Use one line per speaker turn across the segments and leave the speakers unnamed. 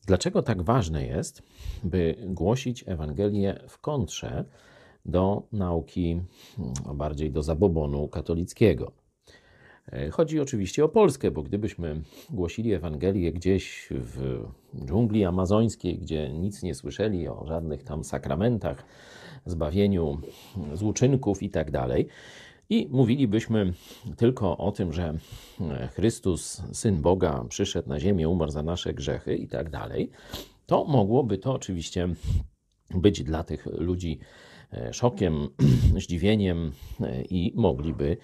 Dlaczego tak ważne jest, by głosić Ewangelię w kontrze do nauki, bardziej do zabobonu katolickiego? Chodzi oczywiście o Polskę, bo gdybyśmy głosili Ewangelię gdzieś w dżungli amazońskiej, gdzie nic nie słyszeli o żadnych tam sakramentach, zbawieniu z uczynków i tak dalej, i mówilibyśmy tylko o tym, że Chrystus, Syn Boga, przyszedł na ziemię, umarł za nasze grzechy i tak dalej, to mogłoby to oczywiście być dla tych ludzi szokiem, zdziwieniem i mogliby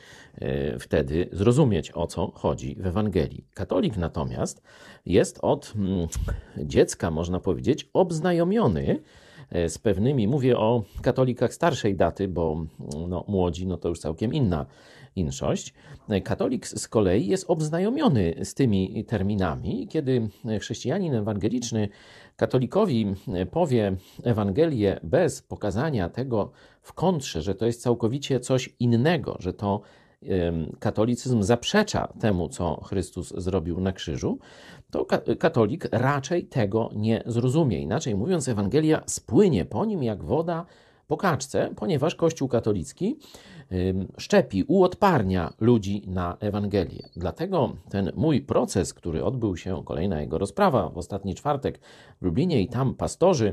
wtedy zrozumieć, o co chodzi w Ewangelii. Katolik natomiast jest od dziecka, można powiedzieć, obznajomiony z pewnymi, mówię o katolikach starszej daty, bo młodzi to już całkiem inna inszość. Katolik z kolei jest obznajomiony z tymi terminami. Kiedy chrześcijanin ewangeliczny katolikowi powie Ewangelię bez pokazania tego w kontrze, że to jest całkowicie coś innego, że to katolicyzm zaprzecza temu, co Chrystus zrobił na krzyżu, to katolik raczej tego nie zrozumie. Inaczej mówiąc, Ewangelia spłynie po nim jak woda po kaczce, ponieważ Kościół katolicki szczepi, uodparnia ludzi na Ewangelię. Dlatego ten mój proces, który odbył się, kolejna jego rozprawa w ostatni czwartek w Lublinie, i tam pastorzy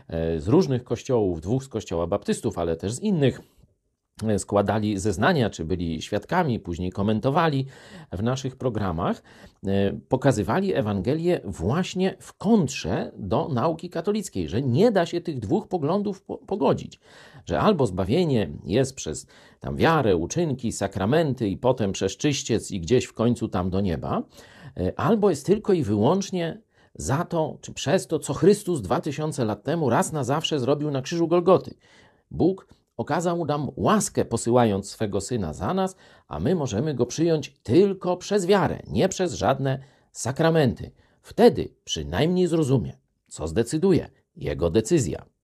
z różnych kościołów, 2 z kościoła baptystów, ale też z innych, składali zeznania, czy byli świadkami, później komentowali w naszych programach, pokazywali Ewangelię właśnie w kontrze do nauki katolickiej, że nie da się tych 2 poglądów pogodzić, że albo zbawienie jest przez tam wiarę, uczynki, sakramenty i potem przez czyściec i gdzieś w końcu tam do nieba, albo jest tylko i wyłącznie za to, czy przez to, co Chrystus 2000 lat temu raz na zawsze zrobił na krzyżu Golgoty. Bóg okazał nam łaskę, posyłając swego Syna za nas, a my możemy Go przyjąć tylko przez wiarę, nie przez żadne sakramenty. Wtedy przynajmniej zrozumie, co zdecyduje Jego decyzja.